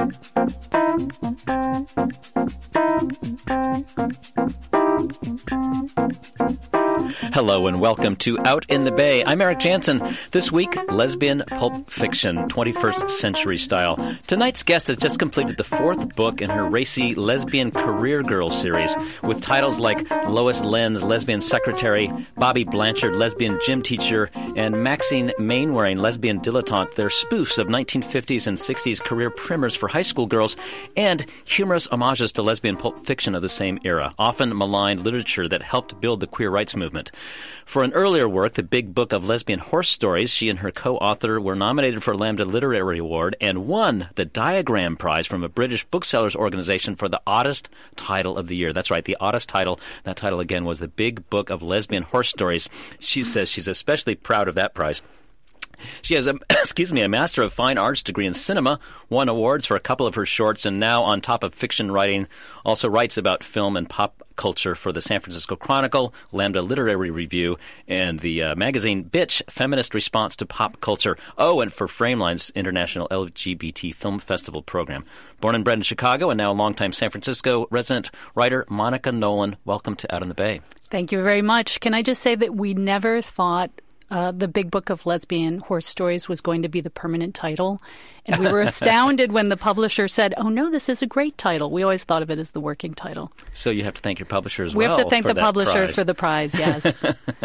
Hello and welcome to Out in the Bay. I'm Eric Jansen. This week, lesbian pulp fiction, 21st century style. Tonight's guest has just completed the fourth book in her racy lesbian career girl series with titles like Lois Lenz, lesbian secretary, Bobby Blanchard, lesbian gym teacher, and Maxine Mainwaring, lesbian dilettante. They're spoofs of 1950s and 60s career primers for high school girls and humorous homages to lesbian pulp fiction of the same era, often maligned literature that helped build the queer rights movement. For an earlier work, The Big Book of Lesbian Horse Stories, she and her co-author were nominated for a Lambda Literary Award and won the Diagram Prize from a British booksellers organization for the oddest title of the year. That's right, the oddest title. That title, again, was The Big Book of Lesbian Horse Stories. She says she's especially proud of that prize. She has a Master of Fine Arts degree in cinema, won awards for a couple of her shorts, and now, on top of fiction writing, also writes about film and pop culture for the San Francisco Chronicle, Lambda Literary Review, and the magazine Bitch, Feminist Response to Pop Culture. Oh, and for Frameline's International LGBT Film Festival program. Born and bred in Chicago and now a longtime San Francisco resident writer, Monica Nolan. Welcome to Out in the Bay. Thank you very much. Can I just say that we never thought The Big Book of Lesbian Horse Stories was going to be the permanent title. And we were astounded when the publisher said, oh, no, this is a great title. We always thought of it as the working title. So you have to thank your publisher as well. We have to thank the publisher prize. for the prize, yes.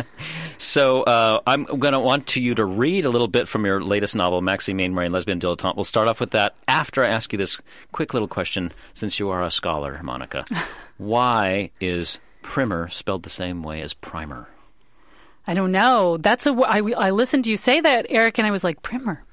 So I'm going to want you to read a little bit from your latest novel, Maxine Mainwaring, Lesbian Dilettante. We'll start off with that after I ask you this quick little question, since you are a scholar, Monica. Why is primer spelled the same way as primer? I don't know. I listened to you say that, Eric, and I was like, primer.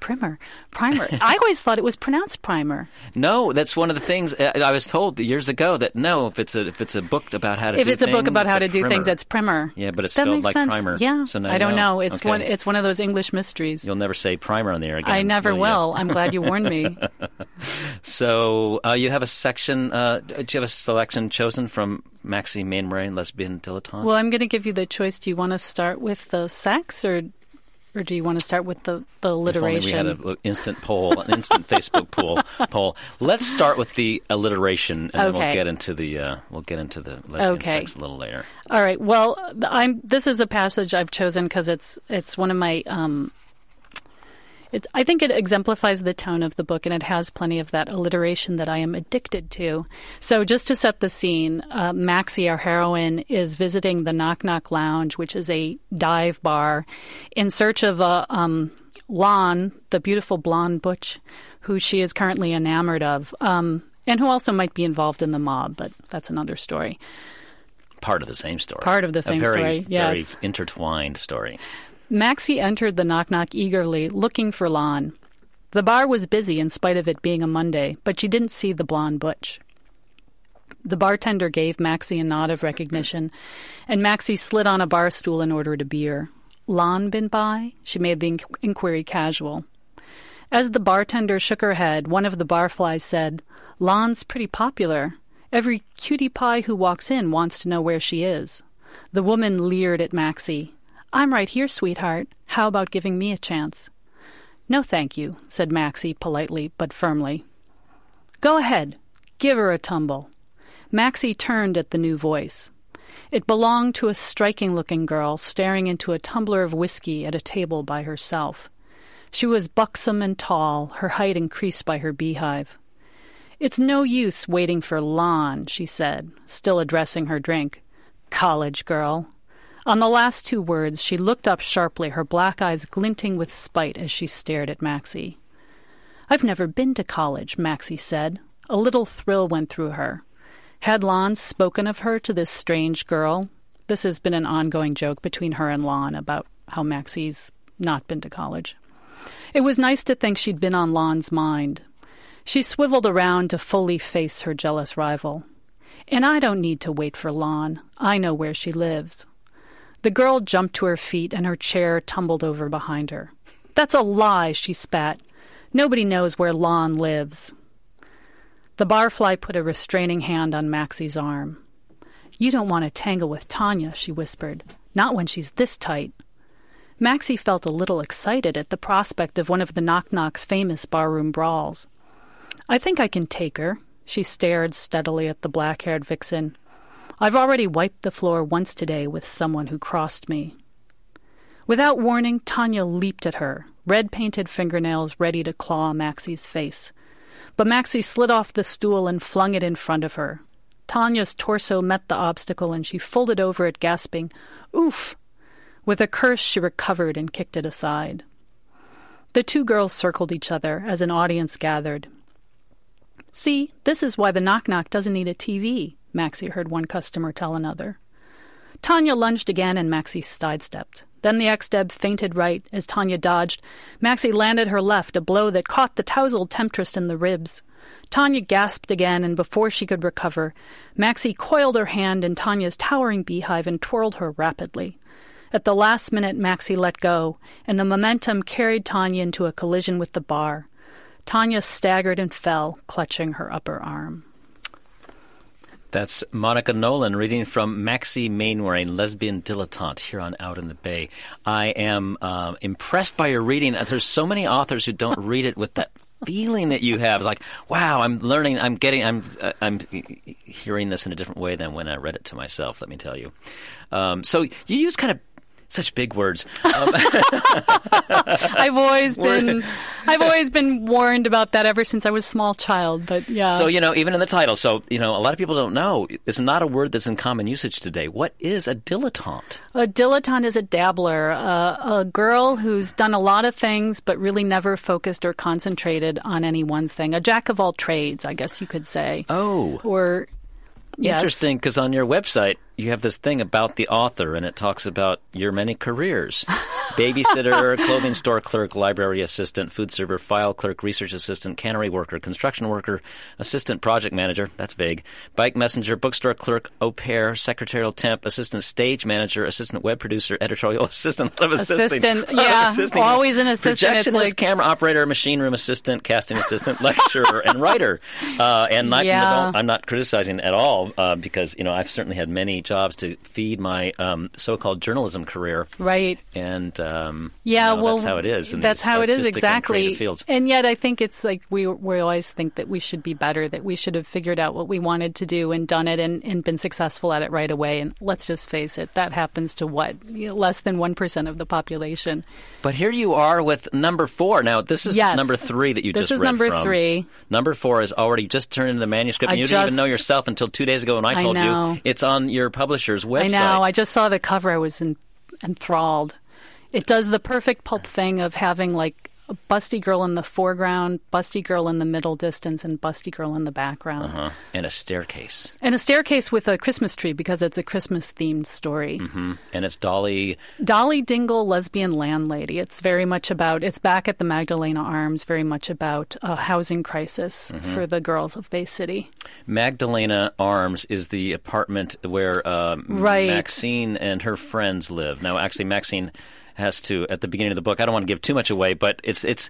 I always thought it was pronounced primer. No, that's one of the things I was told years ago that no, if it's a book about how to do things, if it's a book about how to do things, it's primer. Yeah, but it's that spelled like sense. primer. Yeah, so now I don't know. It's okay. It's one of those English mysteries. You'll never say primer on the air again. I never will. I'm glad you warned me. So you have a section. Do you have a selection chosen from Maxine Mainwaring, Lesbian Dilettante? Well, I'm going to give you the choice. Do you want to start with the sex, or do you want to start with the alliteration? If only we had an instant poll, an instant Facebook poll. Let's start with the alliteration, and then we'll get into the lesbian sex a little later. All right. Well, this is a passage I've chosen because it's one of my. I think it exemplifies the tone of the book, and it has plenty of that alliteration that I am addicted to. So just to set the scene, Maxie, our heroine, is visiting the Knock Knock Lounge, which is a dive bar, in search of Lon, the beautiful blonde butch, who she is currently enamored of, and who also might be involved in the mob, but that's another story. Part of the same story. Story, yes. Very intertwined story. Maxie entered the Knock Knock eagerly, looking for Lon. The bar was busy in spite of it being a Monday, but she didn't see the blonde butch. The bartender gave Maxie a nod of recognition, and Maxie slid on a bar stool and ordered a beer. Lon been by? She made the inquiry casual. As the bartender shook her head, one of the barflies said, Lon's pretty popular. Every cutie pie who walks in wants to know where she is. The woman leered at Maxie. I'm right here, sweetheart. How about giving me a chance? No, thank you, said Maxie politely but firmly. Go ahead. Give her a tumble. Maxie turned at the new voice. It belonged to a striking-looking girl staring into a tumbler of whiskey at a table by herself. She was buxom and tall, her height increased by her beehive. It's no use waiting for Lon, she said, still addressing her drink. College girl. On the last two words, she looked up sharply, her black eyes glinting with spite as she stared at Maxie. I've never been to college, Maxie said. A little thrill went through her. Had Lon spoken of her to this strange girl? This has been an ongoing joke between her and Lon about how Maxie's not been to college. It was nice to think she'd been on Lon's mind. She swiveled around to fully face her jealous rival. And I don't need to wait for Lon. I know where she lives. The girl jumped to her feet, and her chair tumbled over behind her. That's a lie, she spat. Nobody knows where Lon lives. The barfly put a restraining hand on Maxie's arm. You don't want to tangle with Tanya, she whispered. Not when she's this tight. Maxie felt a little excited at the prospect of one of the Knock Knock's famous barroom brawls. I think I can take her. She stared steadily at the black-haired vixen. I've already wiped the floor once today with someone who crossed me. Without warning, Tanya leaped at her, red-painted fingernails ready to claw Maxie's face. But Maxie slid off the stool and flung it in front of her. Tanya's torso met the obstacle and she folded over it, gasping, "Oof!" With a curse, she recovered and kicked it aside. The two girls circled each other as an audience gathered. "See, this is why the knock-knock doesn't need a TV," Maxie heard one customer tell another. Tanya lunged again and Maxie sidestepped. Then the ex-deb feinted right. As Tanya dodged, Maxie landed her left, a blow that caught the tousled temptress in the ribs. Tanya gasped again, and before she could recover, Maxie coiled her hand in Tanya's towering beehive and twirled her rapidly. At the last minute, Maxie let go, and the momentum carried Tanya into a collision with the bar. Tanya staggered and fell, clutching her upper arm. That's Monica Nolan reading from Maxie Mainwaring, Lesbian Dilettante, here on Out in the Bay. I am impressed by your reading. There's so many authors who don't read it with that feeling that you have. It's like, wow, I'm learning, I'm hearing this in a different way than when I read it to myself, let me tell you. So you use kind of such big words. I've always been warned about that ever since I was a small child, but yeah. So, even in the title, a lot of people don't know, it's not a word that's in common usage today. What is a dilettante? A dilettante is a dabbler, a girl who's done a lot of things but really never focused or concentrated on any one thing. A jack of all trades, I guess you could say. Oh. Or, yes. Interesting, because on your website, you have this thing about the author, and it talks about your many careers. Babysitter, clothing store clerk, library assistant, food server, file clerk, research assistant, cannery worker, construction worker, assistant project manager, that's vague, bike messenger, bookstore clerk, au pair, secretarial temp, assistant stage manager, assistant web producer, editorial assistant, always an assistant. Projectionist, camera operator, machine room assistant, casting assistant, lecturer, and writer. I'm not criticizing at all because, I've certainly had many jobs to feed my so-called journalism career. Right. And that's how it is. That's how it is, exactly. Fields. And yet I think it's like we always think that we should be better, that we should have figured out what we wanted to do and done it and been successful at it right away. And let's just face it, that happens to less than 1% of the population. But here you are with number 4. Now, this is number 3 that you just read from. This is number 3. Number 4 is already just turned into the manuscript. And you didn't even know yourself until 2 days ago when I told you. It's on your publisher's website. I know. I just saw the cover. I was enthralled. It does the perfect pulp thing of having like a busty girl in the foreground, busty girl in the middle distance, and busty girl in the background. Uh-huh. And a staircase. And a staircase with a Christmas tree because it's a Christmas-themed story. Mm-hmm. And it's Dolly Dingle, lesbian landlady. It's very much about, it's back at the Magdalena Arms, very much about a housing crisis for the girls of Bay City. Magdalena Arms is the apartment where Maxine and her friends live. Now, actually, Maxine has to, at the beginning of the book, I don't want to give too much away, but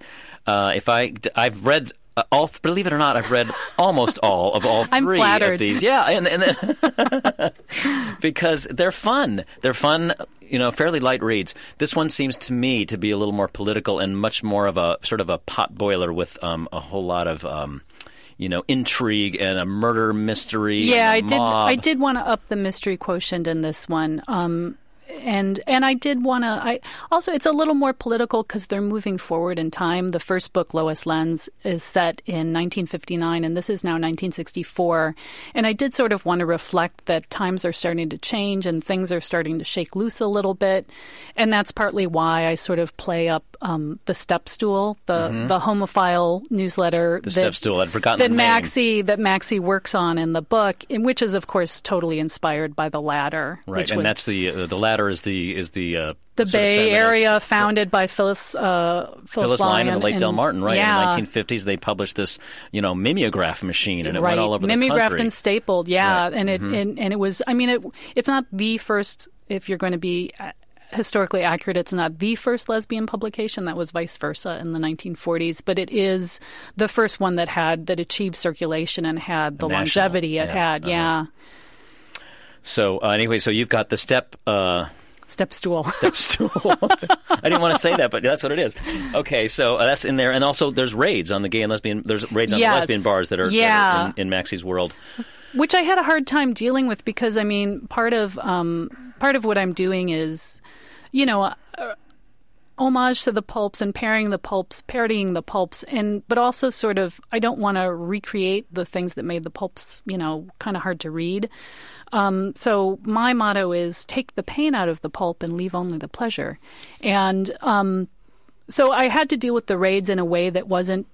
I've read believe it or not, I've read almost all 3 I'm flattered. of these. Yeah, and because they're fun. They're fun, fairly light reads. This one seems to me to be a little more political and much more of a sort of a potboiler with a whole lot of intrigue and a murder mystery. Yeah, and I did want to up the mystery quotient in this one. And I did want to. Also, it's a little more political because they're moving forward in time. The first book, Lois Lens, is set in 1959, and this is now 1964. And I did sort of want to reflect that times are starting to change and things are starting to shake loose a little bit. And that's partly why I sort of play up the Step Stool, the homophile newsletter. The Step Stool, I'd forgotten the name. That Maxie works on in the book, which is, of course, totally inspired by The Ladder. Right, and that's the Ladder is the Bay Area founded by Phyllis Lyon and the late Del Martin, right? Yeah. In the 1950s, they published this, mimeograph machine, and it went all over the country. Mimeographed and stapled, yeah. Right. And it was, it's not the first, if you're going to be historically accurate, it's not the first lesbian publication. That was Vice Versa in the 1940s, but it is the first one that achieved circulation and had the longevity it had. Yeah. So anyway, so you've got the Step Step stool. Step stool. I didn't want to say that, but that's what it is. Okay, so that's in there. And also there's raids on the gay and lesbian, there's raids on the lesbian bars that are in Maxie's world. Which I had a hard time dealing with because, I mean, part of what I'm doing is, homage to the pulps and parodying the pulps, but also sort of, I don't want to recreate the things that made the pulps, kind of hard to read. So my motto is take the pain out of the pulp and leave only the pleasure. And so I had to deal with the raids in a way that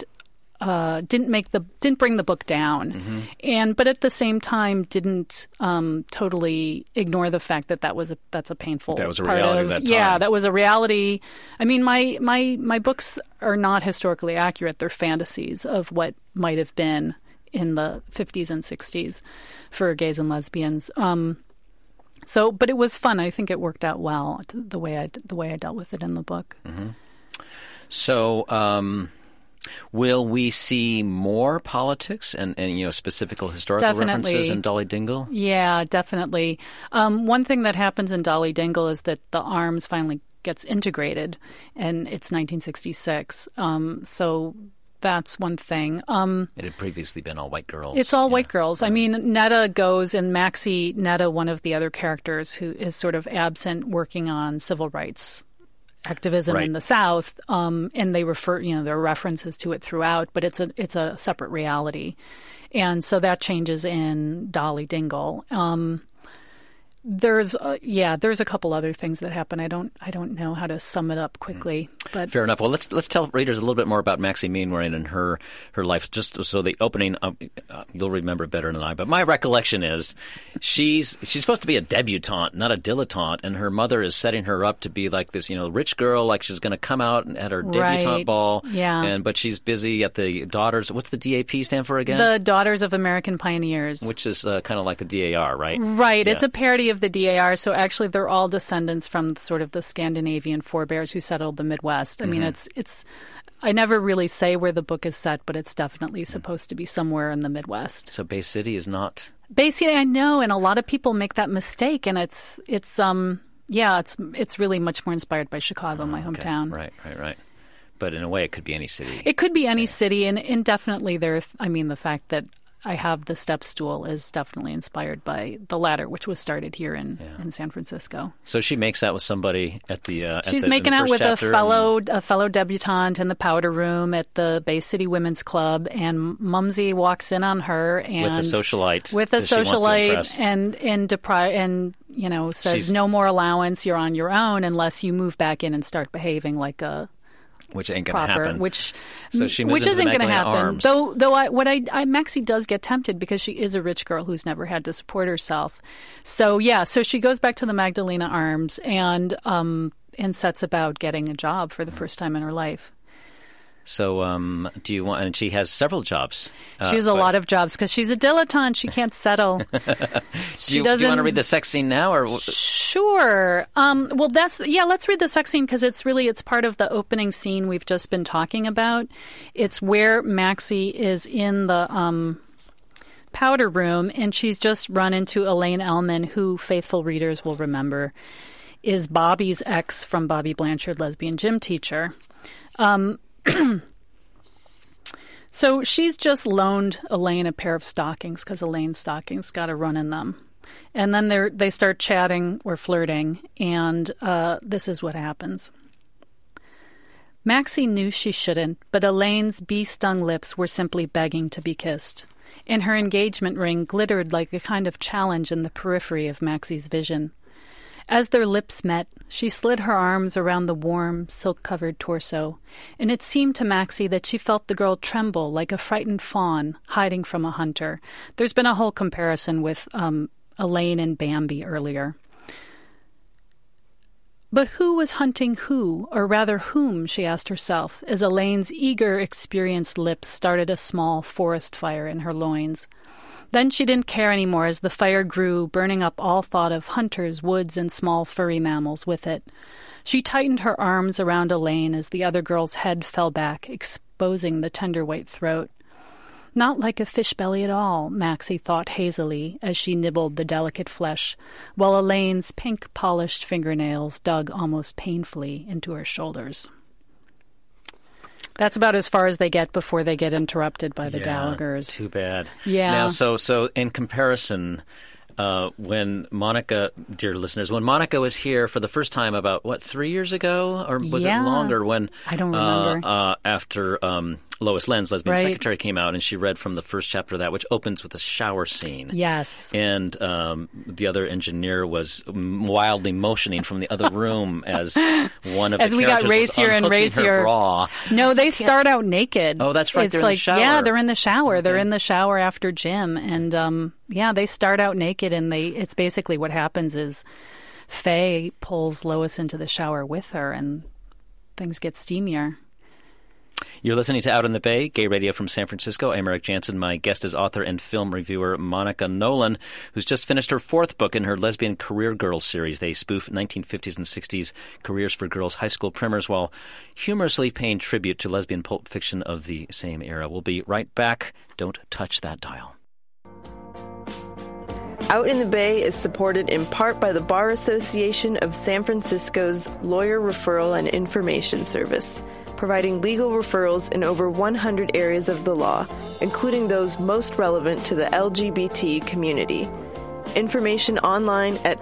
didn't bring the book down, but at the same time didn't totally ignore the fact that that's a painful. That was a part reality of that time. Yeah, that was a reality. I mean, my books are not historically accurate; they're fantasies of what might have been in the 50s and 60s for gays and lesbians. But it was fun. I think it worked out well the way I dealt with it in the book. Mm-hmm. So. Will we see more politics and specific historical references in Dolly Dingle? Yeah, definitely. One thing that happens in Dolly Dingle is that the Arms finally gets integrated, and it's 1966. So that's one thing. It had previously been all white girls. It's all white girls. I mean, Netta goes, and Maxie, one of the other characters who is sort of absent working on civil rights activism in the South, and they refer, there are references to it throughout, but it's a separate reality, and so that changes in Dolly Dingle. There's a couple other things that happen. I don't know how to sum it up quickly, but fair enough. Well, let's tell readers a little bit more about Maxie Mainwaring and her life. Just so the opening, you'll remember better than I. But my recollection is she's supposed to be a debutante, not a dilettante, and her mother is setting her up to be like this, rich girl, like she's going to come out at her debutante ball. Yeah. But she's busy at the Daughters. What's the DAP stand for again? The Daughters of American Pioneers, which is kind of like the DAR, right? Right. Yeah. It's a parody of the DAR, so actually they're all descendants from sort of the Scandinavian forebears who settled the Midwest. I mean, it's. I never really say where the book is set, but it's definitely supposed to be somewhere in the Midwest. So Bay City is not. Bay City, I know, and a lot of people make that mistake, and it's really much more inspired by Chicago, my hometown. Right. But in a way, it could be any city. It could be any city, and definitely the fact that I have the step stool is definitely inspired by the Ladder, which was started here in San Francisco. So she makes out with somebody at the. She's making out with a fellow debutante in the powder room at the Bay City Women's Club, and Mumsy walks in on her and with a socialite, and says no more allowance. You're on your own unless you move back in and start behaving like a. Which ain't going to happen. So she moves isn't going to happen. Arms. Though Maxie does get tempted because she is a rich girl who's never had to support herself. So she goes back to the Magdalena Arms and sets about getting a job for the first time in her life. So, do you want? And she has several jobs. She has a lot of jobs because she's a dilettante. She can't settle. Do you want to read the sex scene now, or sure? Well, let's read the sex scene because it's part of the opening scene we've just been talking about. It's where Maxie is in the powder room, and she's just run into Elaine Ellman, who faithful readers will remember is Bobby's ex from Bobby Blanchard, lesbian gym teacher. So she's just loaned Elaine a pair of stockings because Elaine's stockings got a run in them. And then they start chatting or flirting, and this is what happens. Maxie knew she shouldn't, but Elaine's bee-stung lips were simply begging to be kissed, and her engagement ring glittered like a kind of challenge in the periphery of Maxie's vision. As their lips met, she slid her arms around the warm, silk-covered torso, and it seemed to Maxie that she felt the girl tremble like a frightened fawn hiding from a hunter. There's been a whole comparison with Elaine and Bambi earlier. But who was hunting who, or rather whom, she asked herself, as Elaine's eager, experienced lips started a small forest fire in her loins. Then she didn't care anymore as the fire grew, burning up all thought of hunters, woods, and small furry mammals with it. She tightened her arms around Elaine as the other girl's head fell back, exposing the tender white throat. Not like a fish belly at all, Maxie thought hazily as she nibbled the delicate flesh, while Elaine's pink-polished fingernails dug almost painfully into her shoulders. That's about as far as they get before they get interrupted by the Dowager's. Too bad. Yeah. Now, so in comparison, when Monica, dear listeners, when Monica was here for the first time about, 3 years ago? Or was it longer? When I don't remember. After Lois Len's Lesbian Secretary came out, and she read from the first chapter of that, which opens with a shower scene. Yes. And the other engineer was wildly motioning from the other room as one of as the we got racier and racier. No, they start out naked. Oh, that's right. It's they're like, in the shower. Yeah, they're in the shower. Okay. They're in the shower after gym, and they start out naked, and it's basically what happens is Faye pulls Lois into the shower with her, and things get steamier. You're listening to Out in the Bay, gay radio from San Francisco. I'm Eric Jansen. My guest is author and film reviewer Monica Nolan, who's just finished her fourth book in her Lesbian Career Girls series. They spoof 1950s and 60s careers for girls' high school primers while humorously paying tribute to lesbian pulp fiction of the same era. We'll be right back. Don't touch that dial. Out in the Bay is supported in part by the Bar Association of San Francisco's Lawyer Referral and Information Service, providing legal referrals in over 100 areas of the law, including those most relevant to the LGBT community. Information online at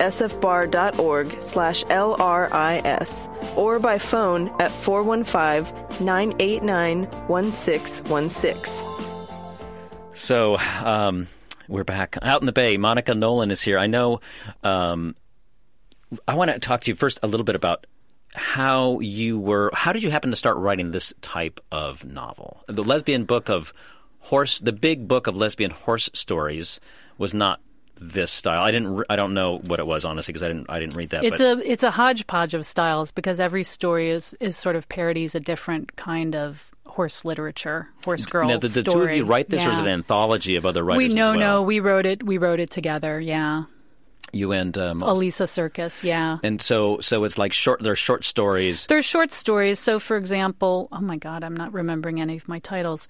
sfbar.org/LRIS or by phone at 415-989-1616. So, we're back. Out in the Bay, Monica Nolan is here. I know I want to talk to you first a little bit about how did you happen to start writing this type of novel? The big book of lesbian horse stories was not this style. I don't know what it was, honestly, because I didn't read that. It's a hodgepodge of styles because every story is sort of parodies a different kind of horse literature, horse girl now, did the story. two of you write this, or is it an anthology of other writers? No, we wrote it together. Yeah. You and Elisa Circus, yeah. And so it's like they're short stories. They're short stories. So, for example, oh my God, I'm not remembering any of my titles.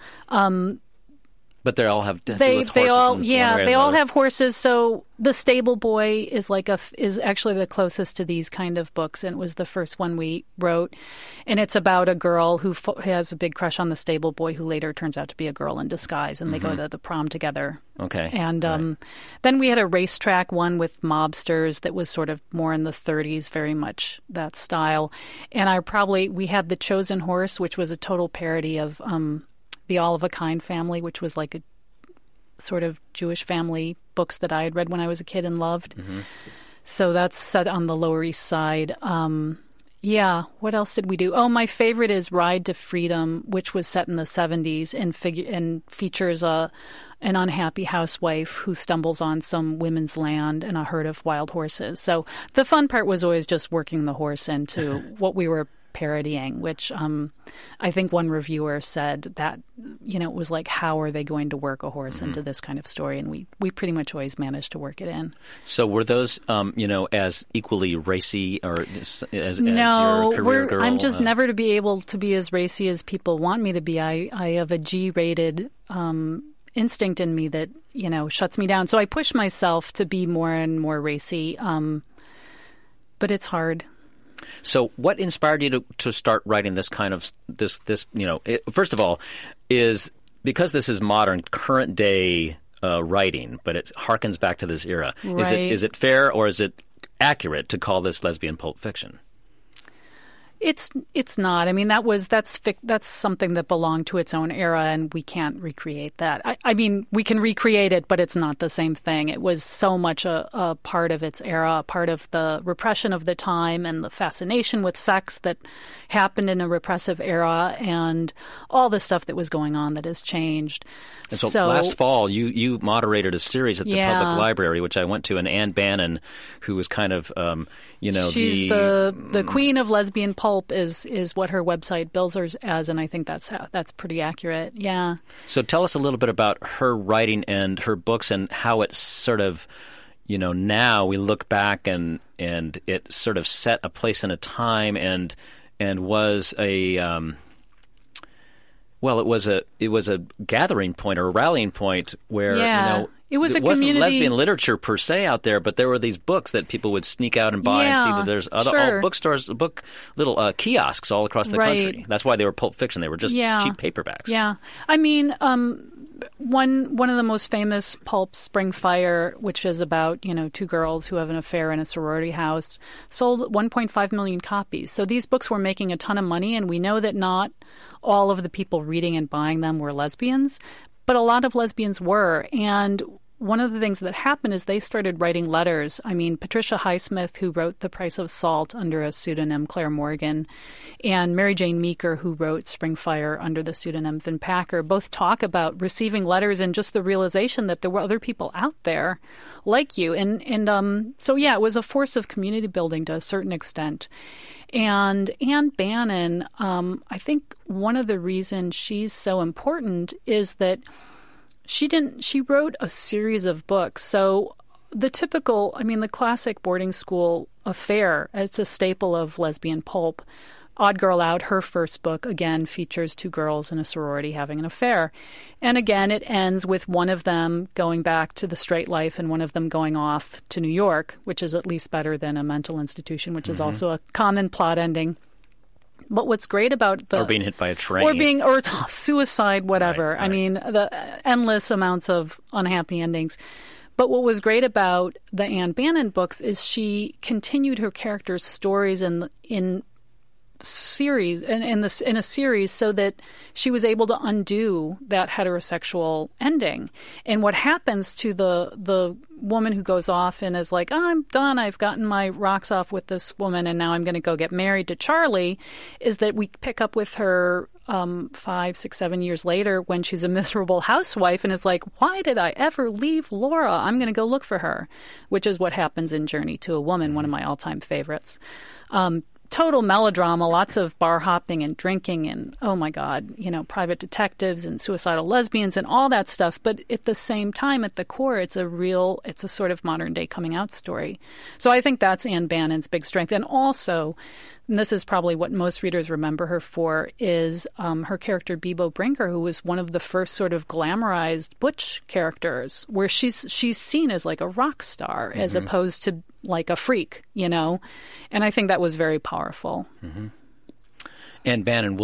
But they all have they all have horses. So The Stable Boy is is actually the closest to these kind of books, and it was the first one we wrote. And it's about a girl who has a big crush on the stable boy, who later turns out to be a girl in disguise, and they go to the prom together. Okay. And then we had a racetrack one with mobsters that was sort of more in the 30s, very much that style. And we had The Chosen Horse, which was a total parody of The All of a Kind Family, which was like a sort of Jewish family books that I had read when I was a kid and loved. Mm-hmm. So that's set on the Lower East Side. What else did we do? Oh, my favorite is Ride to Freedom, which was set in the 70s and features an unhappy housewife who stumbles on some women's land and a herd of wild horses. So the fun part was always just working the horse into what we were parodying, which I think one reviewer said that, it was like, how are they going to work a horse into this kind of story? And we pretty much always managed to work it in. So were those, as equally racy or as your career girl? I'm just never to be able to be as racy as people want me to be. I have a G-rated instinct in me that, shuts me down. So I push myself to be more and more racy, but it's hard. So what inspired you to start writing this kind of this first of all, is because this is modern, current day writing, but it harkens back to this era. Right. Is it fair or is it accurate to call this lesbian pulp fiction? It's not. I mean, that's something that belonged to its own era, and we can't recreate that. I mean, we can recreate it, but it's not the same thing. It was so much a part of its era, a part of the repression of the time and the fascination with sex that happened in a repressive era, and all the stuff that was going on that has changed. And so last fall, you moderated a series at the Public Library, which I went to, and Ann Bannon, who was kind of, she's the queen of lesbian pulp is what her website bills her as, and I think that's pretty accurate. Yeah. So tell us a little bit about her writing and her books and how it's sort of, now we look back and it sort of set a place in a time and was Well, it was a gathering point or a rallying point where it was a wasn't community lesbian literature per se out there, but there were these books that people would sneak out and buy and see that there's all bookstores, little kiosks all across the country. That's why they were Pulp Fiction. They were just cheap paperbacks. Yeah, I mean, one of the most famous pulps, Spring Fire, which is about two girls who have an affair in a sorority house, sold 1.5 million copies. So these books were making a ton of money, and we know that not all of the people reading and buying them were lesbians, but a lot of lesbians were. And one of the things that happened is they started writing letters. I mean, Patricia Highsmith, who wrote The Price of Salt under a pseudonym, Claire Morgan, and Mary Jane Meeker, who wrote Spring Fire under the pseudonym Vin Packer, both talk about receiving letters and just the realization that there were other people out there like you. So it was a force of community building to a certain extent. And Anne Bannon, I think one of the reasons she's so important is that she wrote a series of books. So the classic boarding school affair, it's a staple of lesbian pulp. Odd Girl Out, her first book, again, features two girls in a sorority having an affair. And again, it ends with one of them going back to the straight life and one of them going off to New York, which is at least better than a mental institution, which is also a common plot ending. But what's great about or being hit by a train, or suicide, whatever. Right. I mean, the endless amounts of unhappy endings. But what was great about the Anne Bannon books is she continued her characters' stories in series in a series so that she was able to undo that heterosexual ending. And what happens to the woman who goes off and is like, oh, I'm done, I've gotten my rocks off with this woman and now I'm going to go get married to Charlie, is that we pick up with her 5, 6, 7 years later when she's a miserable housewife and is like, why did I ever leave Laura? I'm going to go look for her, which is what happens in Journey to a Woman, one of my all-time favorites. Total melodrama, lots of bar hopping and drinking and, oh my God, private detectives and suicidal lesbians and all that stuff. But at the same time, at the core, it's a sort of modern day coming out story. So I think that's Anne Bannon's big strength. And also, and this is probably what most readers remember her for, is her character Bebo Brinker, who was one of the first sort of glamorized butch characters, where she's seen as like a rock star as opposed to like a freak, And I think that was very powerful. Mm-hmm. Anne Bannon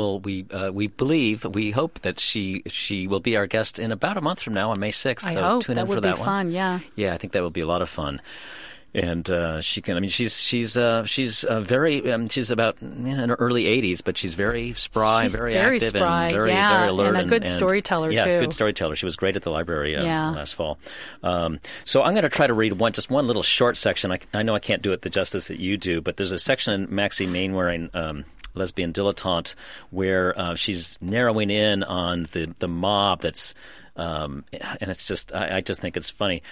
we hope that she will be our guest in about a month from now on May 6th. I so hope. Tune that in would for be that one. Fun, yeah. Yeah, I think that will be a lot of fun. And she can. I mean, she's very. She's about in her early 80s, but she's very spry, she's very very active, spry, and very alert, and a good storyteller yeah, too. Yeah, good storyteller. She was great at the library last fall. So I'm going to try to read one little short section. I know I can't do it the justice that you do, but there's a section in Maxie Mainwaring, Lesbian Dilettante, where she's narrowing in on the mob that's, and it's just I just think it's funny.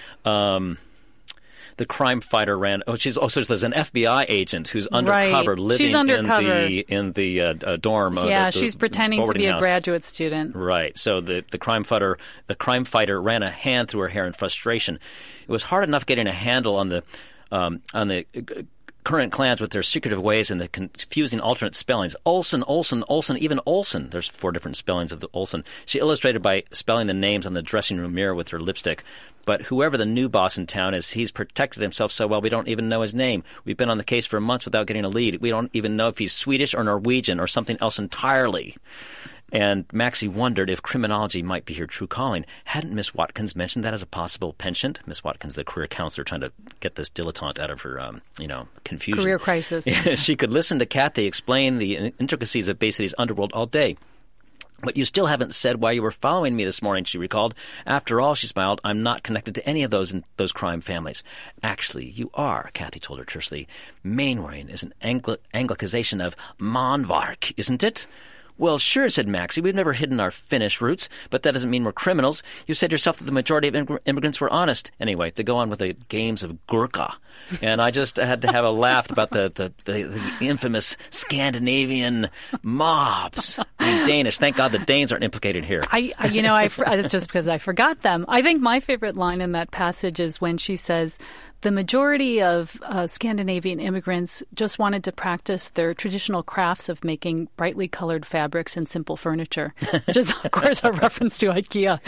The crime fighter ran. So there's an FBI agent who's undercover, living in the dorm. Yeah, she's pretending to be a graduate student. Right. So the crime fighter ran a hand through her hair in frustration. It was hard enough getting a handle on the current clans with their secretive ways and the confusing alternate spellings. Olsen, even Olsen. There's 4 different spellings of the Olsen. She illustrated by spelling the names on the dressing room mirror with her lipstick. But whoever the new boss in town is, he's protected himself so well we don't even know his name. We've been on the case for months without getting a lead. We don't even know if he's Swedish or Norwegian or something else entirely. And Maxie wondered if criminology might be her true calling. Hadn't Miss Watkins mentioned that as a possible penchant? Miss Watkins, the career counselor, trying to get this dilettante out of her, confusion. Career crisis. She could listen to Kathy explain the intricacies of Bay City's underworld all day. But you still haven't said why you were following me this morning, she recalled. After all, she smiled, I'm not connected to any of those crime families. Actually, you are, Kathy told her tersely. Mainwaring is an Anglicization of Monvark, isn't it? Well, sure, said Maxie. We've never hidden our Finnish roots, but that doesn't mean we're criminals. You said yourself that the majority of immigrants were honest. Anyway, to go on with the games of Gurkha. And I just had to have a laugh about the infamous Scandinavian mobs. I mean, Danish. Thank God the Danes aren't implicated here. It's just because I forgot them. I think my favorite line in that passage is when she says, the majority of Scandinavian immigrants just wanted to practice their traditional crafts of making brightly colored fabrics and simple furniture, which is, of course, a reference to IKEA.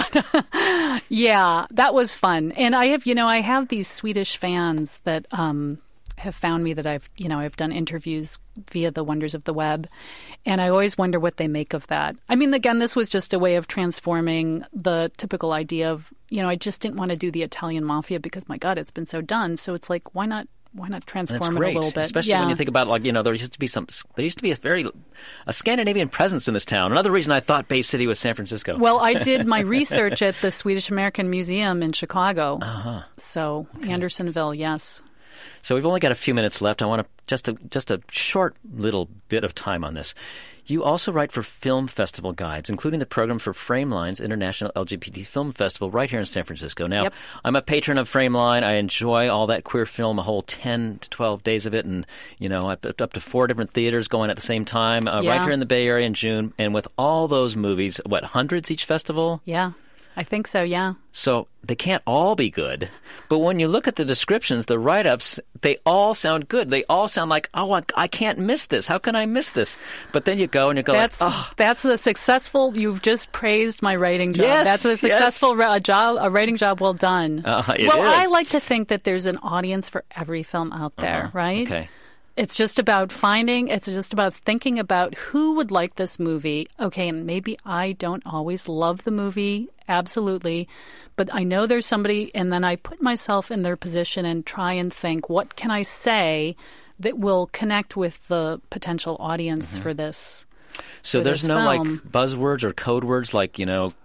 But yeah, that was fun. And I have these Swedish fans that have found me that I've done interviews via the wonders of the web. And I always wonder what they make of that. I mean, again, this was just a way of transforming the typical idea of, I just didn't want to do the Italian mafia because, my God, it's been so done. So it's like, why not transform it a little bit? Especially when you think about, there used to be a Scandinavian presence in this town. Another reason I thought Bay City was San Francisco. Well, I did my research at the Swedish American Museum in Chicago. Uh-huh. So okay. Andersonville, yes. So we've only got a few minutes left. I want to just a short little bit of time on this. You also write for film festival guides, including the program for Frameline's International LGBT Film Festival right here in San Francisco. Now, yep. I'm a patron of Frameline. I enjoy all that queer film, a whole 10 to 12 days of it, and, up to 4 different theaters going at the same time, right here in the Bay Area in June. And with all those movies, hundreds each festival? Yeah. I think so, yeah. So they can't all be good. But when you look at the descriptions, the write-ups, they all sound good. They all sound like, I can't miss this. How can I miss this? But then you go and you go That's the successful, you've just praised my writing job. Yes, that's a successful a writing job well done. It is. I like to think that there's an audience for every film out there, right? Okay. It's just about thinking about who would like this movie. Okay, and maybe I don't always love the movie, absolutely, but I know there's somebody, and then I put myself in their position and try and think, what can I say that will connect with the potential audience for this? So there's no film. Buzzwords or code words like,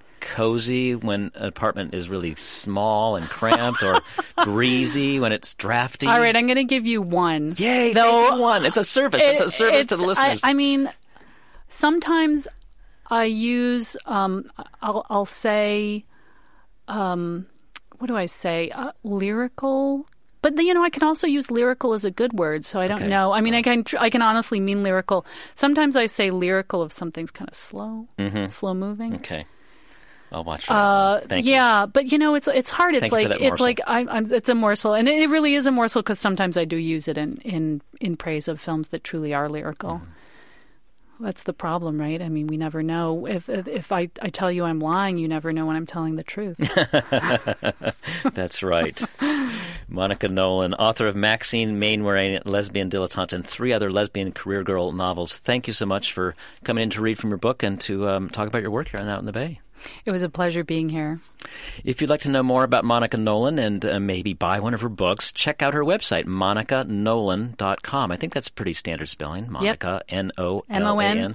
cozy when an apartment is really small and cramped, or breezy when it's drafty. All right, I'm going to give you one. Yay, one. It's a service. It's a service to the listeners. I mean, sometimes I use, I'll say, what do I say? Lyrical. But I can also use lyrical as a good word, so I don't know. I mean, I can honestly mean lyrical. Sometimes I say lyrical if something's kind of slow, slow moving. Okay. I'll watch for that. Thank you. Yeah, but it's hard. It's it's a morsel, and it really is a morsel because sometimes I do use it in praise of films that truly are lyrical. Mm-hmm. That's the problem, right? I mean, we never know. If I tell you I'm lying, you never know when I'm telling the truth. That's right. Monica Nolan, author of Maxine Mainwaring, Lesbian Dilettante, and 3 other lesbian career girl novels. Thank you so much for coming in to read from your book and to talk about your work here Out in the Bay. It was a pleasure being here. If you'd like to know more about Monica Nolan and maybe buy one of her books, check out her website, monicanolan.com. I think that's pretty standard spelling. Monica, yep. Nolan.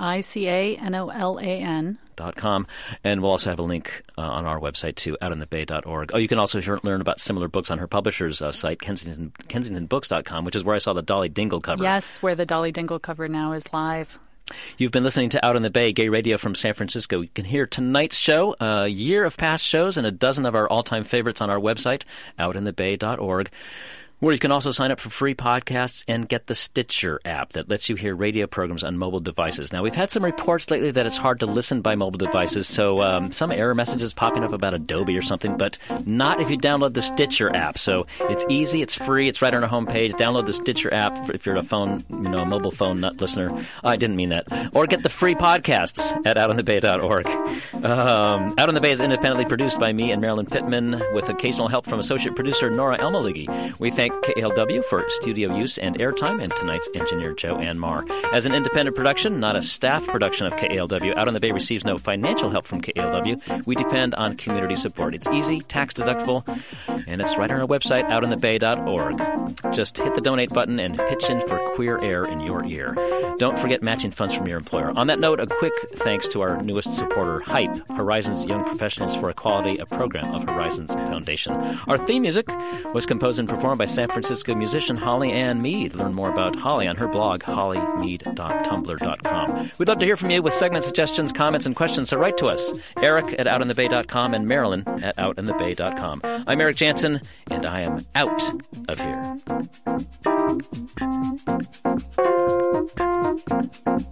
MONICANOLAN.com. And we'll also have a link on our website, too, outinthebay.org. Oh, you can also learn about similar books on her publisher's site, KensingtonBooks.com, which is where I saw the Dolly Dingle cover. Yes, where the Dolly Dingle cover now is live. You've been listening to Out in the Bay, gay radio from San Francisco. You can hear tonight's show, a year of past shows, and a dozen of our all-time favorites on our website, outinthebay.org, where you can also sign up for free podcasts and get the Stitcher app that lets you hear radio programs on mobile devices. Now, we've had some reports lately that it's hard to listen by mobile devices, so some error messages popping up about Adobe or something, but not if you download the Stitcher app. So it's easy, it's free, it's right on our homepage. Download the Stitcher app if you're a phone, a mobile phone nut listener. I didn't mean that. Or get the free podcasts at outinthebay.org. Out in the Bay is independently produced by me and Marilyn Pittman with occasional help from associate producer Nora Elmalighi. We thank KALW for studio use and airtime, and tonight's engineer Joanne Marr. As an independent production, not a staff production of KALW, Out on the Bay receives no financial help from KALW. We depend on community support. It's easy, tax deductible, and it's right on our website, outinthebay.org. Just hit the donate button and pitch in for queer air in your ear. Don't forget matching funds from your employer. On that note, a quick thanks to our newest supporter, HYPE, Horizons Young Professionals for Equality, a program of Horizons Foundation. Our theme music was composed and performed by San Francisco musician Holly Ann Mead. Learn more about Holly on her blog, hollymead.tumblr.com. We'd love to hear from you with segment suggestions, comments, and questions, so write to us, Eric at outinthebay.com and Marilyn at outinthebay.com. I'm Eric Jansen, and I am out of here.